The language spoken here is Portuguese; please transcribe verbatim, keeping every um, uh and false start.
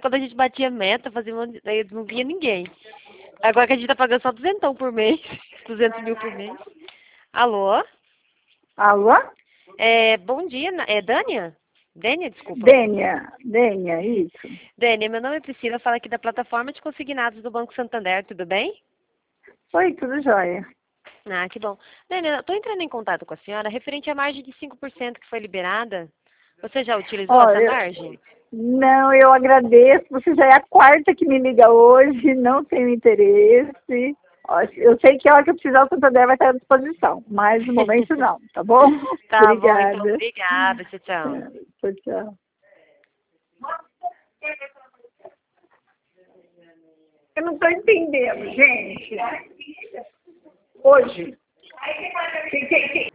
quando a gente batia meta, fazia uma, daí não vinha ninguém. Agora que a gente tá pagando só duzentão por mês, duzentos mil por mês. Alô? Alô? É, bom dia, Na- é Dânia? Dênia, desculpa. Dênia, Dênia, isso. Dênia, meu nome é Priscila, falo aqui da plataforma de consignados do Banco Santander, tudo bem? Oi, tudo jóia. Ah, que bom. Dênia, eu tô entrando em contato com a senhora referente à margem de cinco por cento que foi liberada. Você já utilizou essa Olha, margem? não, eu agradeço. Você já é a quarta que me liga hoje, não tenho interesse. Ó, eu sei que a hora que eu precisar, o Santander vai estar à disposição, mas no momento não, tá bom? Tá bom, então, Obrigada. obrigada, tchau, tchau. Tchau, tchau. Eu não estou entendendo, gente. Hoje.